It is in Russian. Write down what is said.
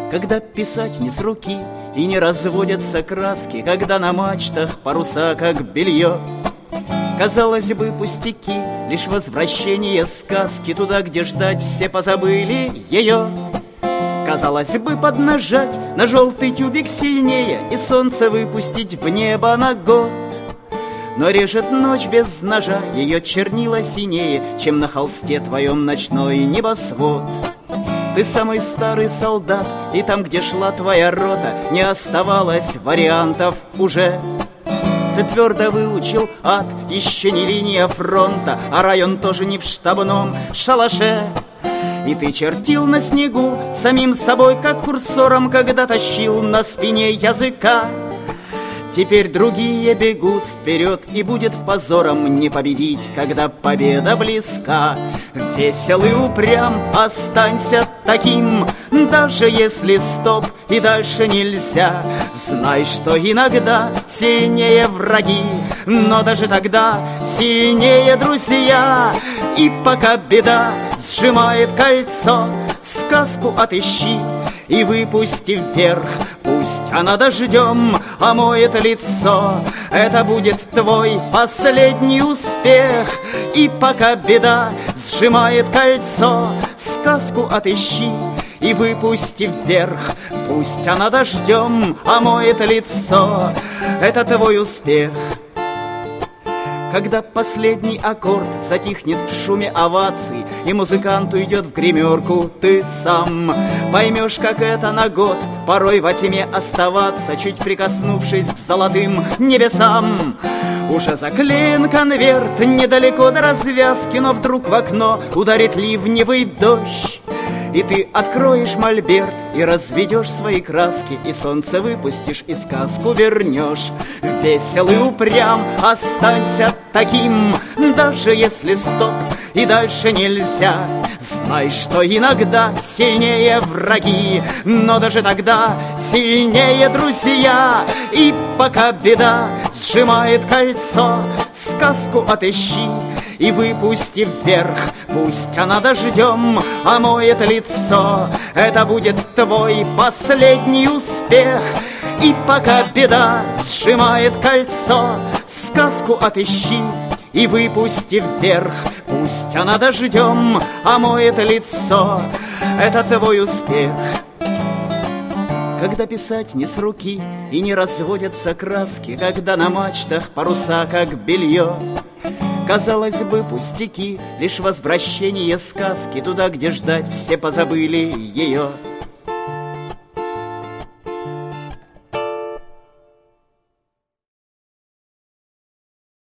Когда писать не с руки и не разводятся краски, когда на мачтах паруса как белье. Казалось бы, пустяки, лишь возвращение сказки туда, где ждать все позабыли ее. Казалось бы, поднажать на желтый тюбик сильнее и солнце выпустить в небо на год. Но режет ночь без ножа, ее чернила синее, чем на холсте твоем ночной небосвод. Ты самый старый солдат, и там, где шла твоя рота, не оставалось вариантов уже. Ты твердо выучил ад, еще не линия фронта, а район тоже не в штабном шалаше. И ты чертил на снегу самим собой, как курсором, когда тащил на спине языка. Теперь другие бегут вперед, и будет позором не победить, когда победа близка. Весел и упрям, останься таким, даже если стоп и дальше нельзя. Знай, что иногда сильнее враги, но даже тогда сильнее друзья. И пока беда сжимает кольцо, сказку отыщи и выпусти вверх. Пусть она дождем омоет лицо, это будет твой последний успех. И пока беда сжимает кольцо, сказку отыщи и выпусти вверх. Пусть она дождем омоет лицо, это твой успех. Когда последний аккорд затихнет в шуме оваций, и музыкант уйдет в гримерку, ты сам поймешь, как это на год порой во тьме оставаться, чуть прикоснувшись к золотым небесам. Уже заклеен конверт недалеко до развязки, но вдруг в окно ударит ливневый дождь. И ты откроешь мольберт и разведешь свои краски, и солнце выпустишь, и сказку вернешь. Весел и упрям, останься таким, даже если стоп и дальше нельзя. Знай, что иногда сильнее враги, но даже тогда сильнее друзья. И пока беда сжимает кольцо, сказку отыщи и выпусти вверх. Пусть она дождем омоет лицо, это будет твой последний успех. И пока беда сжимает кольцо, сказку отыщи и выпусти вверх. Пусть она дождем омоет лицо, это твой успех. Когда писать не с руки и не разводятся краски, когда на мачтах паруса как белье. Казалось бы, пустяки, лишь возвращение сказки туда, где ждать все позабыли ее.